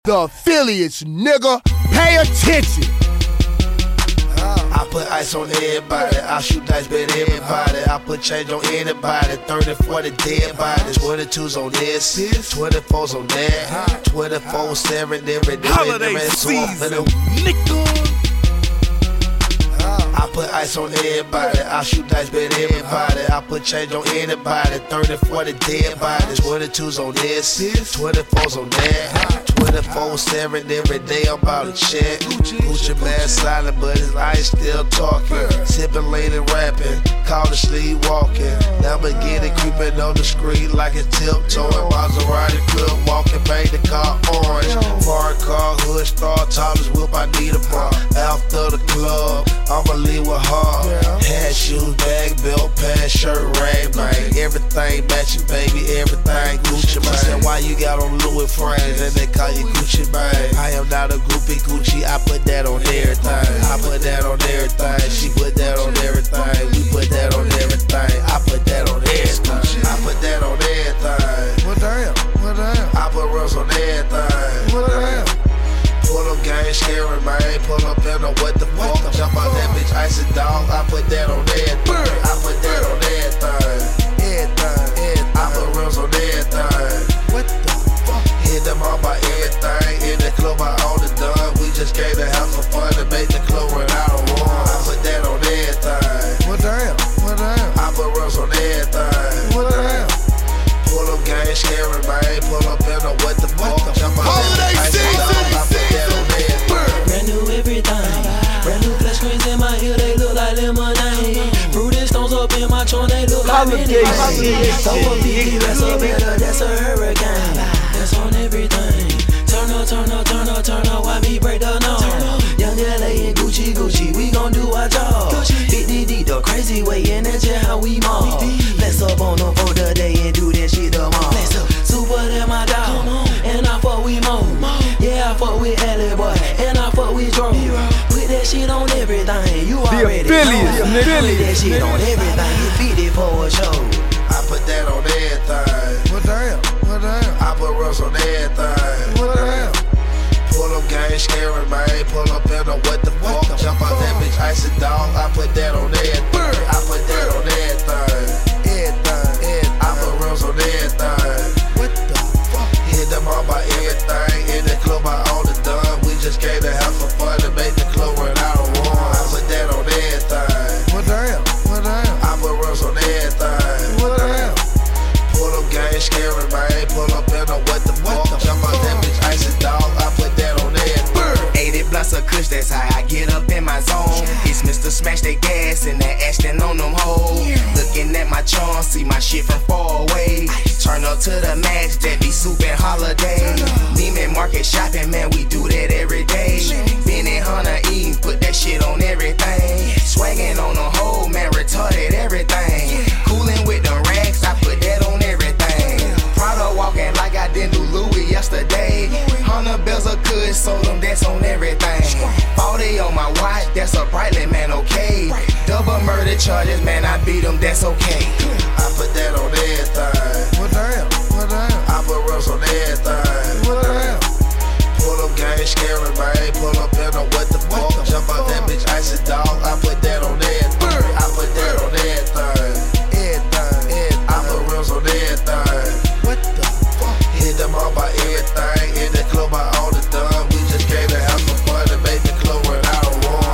The affiliates, nigga. Pay attention. I put ice on everybody, I shoot dice with everybody. I put change on anybody, 30, 40 dead bodies. 22s on this, 24s on that, 24/7 every day. Holiday season, nigga. I put ice on everybody, I shoot dice with everybody. I put change on anybody, 30, 40 dead bodies. 22s on this, 24s on that, 24/7 every day. I'm about to check. Gucci man silent, but his eyes still talking. Sipping late and rapping, call it sleepwalking. Lamborghini creeping on the street like it's tiptoeing. Maserati club walking, paint the car orange. Foreign car, hood star, tallest whip, I need a bar. After the club, I'ma leave with hard. Hat, shoes, bag, belt, pants, shirt, rag, man. Everything matching, baby, everything Gucci, man. Said, why you got on Louis frames and they call you Gucci, man? I am not a groupie Gucci, I put that on everything. I put that on everything, she put that on everything. We put that on everything, I put that on everything. I put that on everything. What damn? What damn? I put runs on everything. What damn? Pull up gang, scary, man. Pull up in a what the fuck. Jump out that bitch, icy dog. I put that on everything. I put that on everything. Everything. I put runs on everything. What the fuck? Hit them all by everything. In the club, I own the done. We just came to have some fun to make the club run out of one. I put that on everything. What damn? What damn? I put runs on everything. What damn? Pull up gang, scary, man. Pull up in a what the fuck. Jump out Holiday that bitch, icy dog. I put that on everything. Brand new everything. Brand new flash screens in my ear, they look like lemonade. Fruity stones up in my trunk, they look like Holiday mini. So a big that's a better, that's a hurricane. That's on everything. Turn up, turn up, turn up, turn up, why me break the norm? Young LA and Gucci, Gucci, we gon' do our job. Big D, the crazy way, and that's just how we mob. Let's up on them for the day and do that shit tomorrow. Super than my dog, and I fuck with Mo. Yeah, I fuck with Alley Boy, and I fuck with Dro. Put that shit on everything, you already know. Put that shit on everything, you 50 for a show. I put that on everything. What damn? What damn? I put runs on everything. What damn? Pull up gang, scary, man. Pull up in a what the fuck. Jump out that bitch, icy dog. I put that on everything. I put that on everything. Everything. I put runs on everything. What the fuck? Hit them all by everything. In the club, I own the done. We just came to have some fun to make the club run out of one. I put that on everything. What damn? What damn? I put runs on everything. What damn? Pull up gang, scary, man. Pull up in a what the fuck. Jump out that bitch, icy dog. I put that on everything. 80 blunts of kush, that's how I get up in my zone. It's Mr. Smash that gas and that Ashton on them hoes. Looking at my charm, see my shit from far away. Turn up to the max, that be soup and holiday. Neiman Market shopping, man, we do that every day. Been in Hunter eating, put that shit on everything. Swagging on the whole, man, retarded everything. Cooling with the racks, I put that on everything. Prada walking like I didn't do Louis yesterday. 100 bells of good, sold them, that's on everything. 40 on my watch, that's a brightly, man, okay. Double murder charges, man, I beat them, that's okay. I put that on